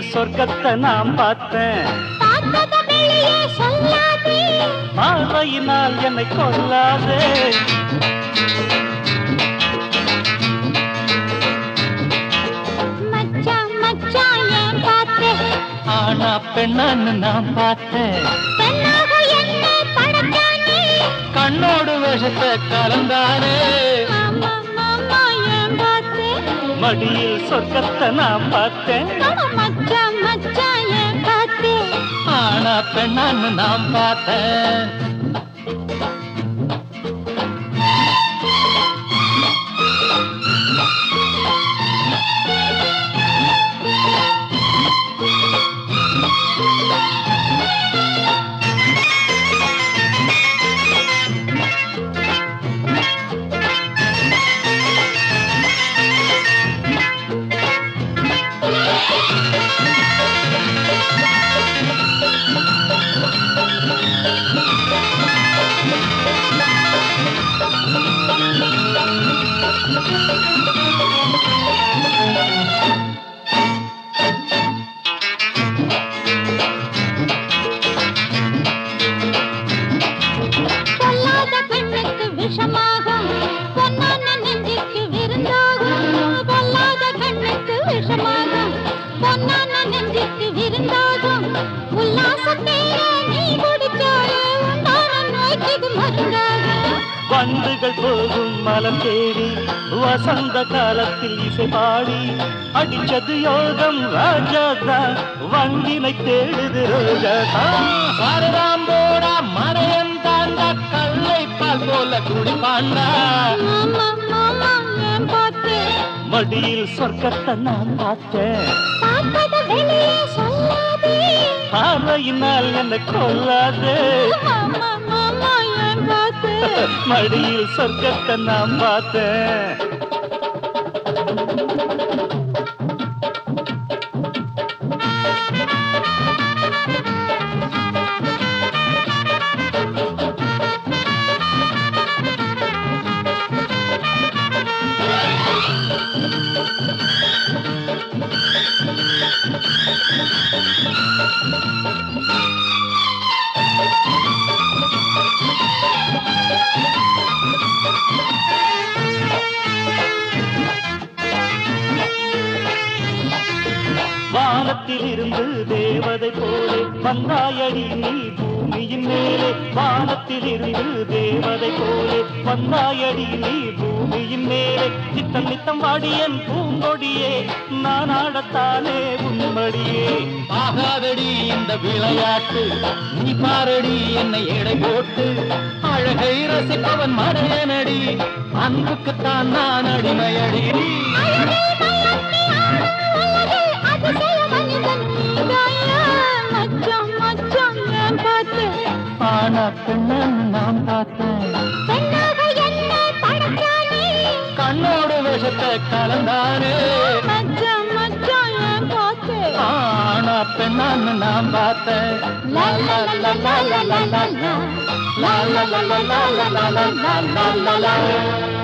சொர்க்கத்தை நான் பார்த்தேன். பார்வையினால் என்னை கொல்லாதே. ஆனா பெண்ணான்னு நான் பார்த்தேன். கண்ணோடு விஷத்தை கலந்தானே. மடியில் சொர்க்கத்தை நான் பார்த்தேன். ஆனா பெண்ணான்னு நான் பார்த்தேன். வண்டுகள் போகும் மலம் தேடி வசந்த காலத்தில் இசை பாடி அடிச்சது யோகம் ராஜாதா. வண்டினை தேடுது ரோஜாதா. சாரதாம்போடா மறையன் தாண்டா கல்லை பால் போல குடிப்பாண்டா. மடியில் சொர்க்கத்தை நான் பார்த்தேன். பார்வையினால் என்னை கொல்லாதே. மடியில் சொர்க்கத்தை நான் பார்த்தேன். வானத்தில் இருந்து தேவதை போலே வந்தாயடி நீ பூமியின் மேலே. வானத்தில் இருந்து தேவதை போலே வந்தாயடி நீ பூமியின் மேலே. நித்தம் நித்தம் வாடியன் பூங்கொடியே நான் ஆடத்தானே உன்மடியே. ஆகாதடி இந்த விளையாட்டு நீ பாரடி என்னை எடை போட்டு. அழகை ரசிப்பவன் மடையனடி அன்புக்குத்தான் நான் அடிமையடி. ஆனா பெண்ணான்னு நான் பார்த்தேன். கண்ணோடு விஷத்தை கலந்தானே. ஆனா பெண்ணான்னு நான் பார்த்தேன். லா லா லா லா லா லா லா லா லா லா லா லா லா லா லா லா லா.